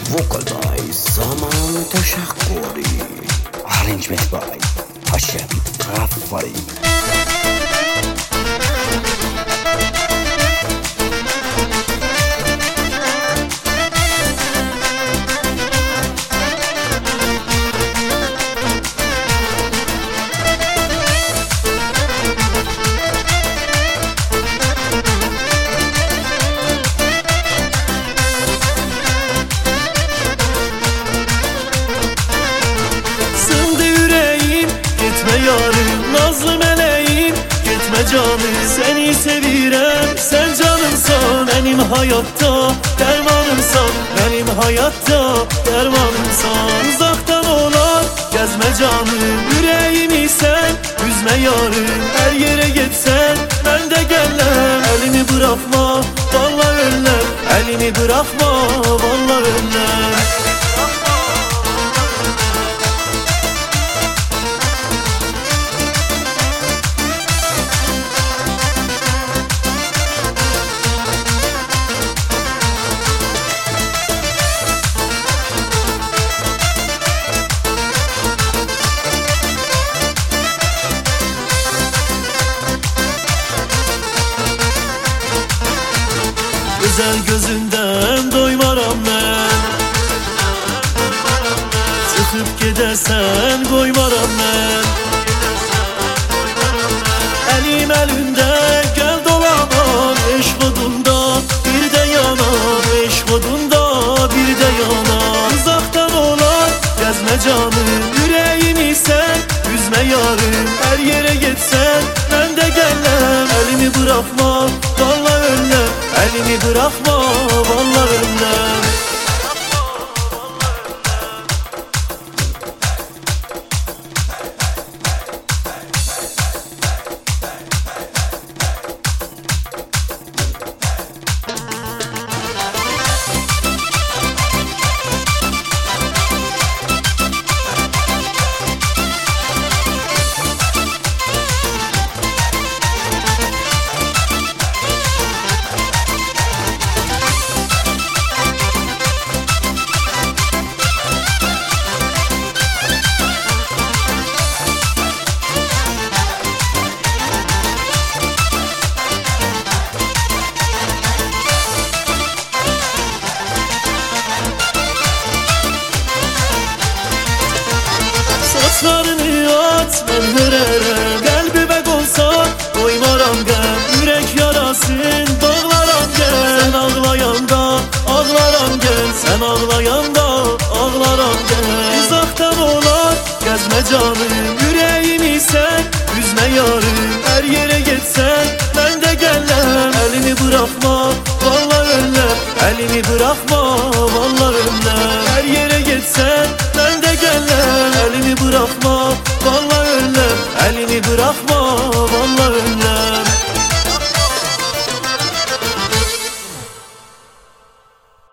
Vocal by Zaman Tashakuri. Arrangement by Hashem Rafari. Yarım nazlı meleğim, gitme canım, seni sevirem. Sen canımsan, benim hayatta dermanımsan, benim hayatta dermanımsan. Uzaktan olan gezme canım, yüreğimi sen üzme yarım. Her yere gitsen ben de gellem. Elimi bırakma vallahi önlem, elimi bırakma vallahi önlem. Güzel gözünden doymaram ben, çıkıp gidersen koymaram ben. Elim elinde gel dolanan, eşk odunda bir de yanan, eşk odunda bir de yanan. Uzaktan olan gezme canım, yüreğimi sen üzme yarım. Her yere gitsen ben de gellem. Elimi bırakma vallahi önlem, elimi bırakma vallahi önlem. Saçlarını at ben hırarım, kalbime konsa koymaram gel. Yürek yarasın bağlaram gel, sen ağlayanda ağlaram gel, sen ağlayanda ağlaram gel. Uzaktan olan gezme canım, yüreğimi sen üzme yarım. Her yere gitsen ben de gellem. Elimi bırakma vallahi önlem, elimi bırakma vallahi önlem. Her yere gitsen ben de gellem. Elimi bırakma vallahi önlem, elimi bırakma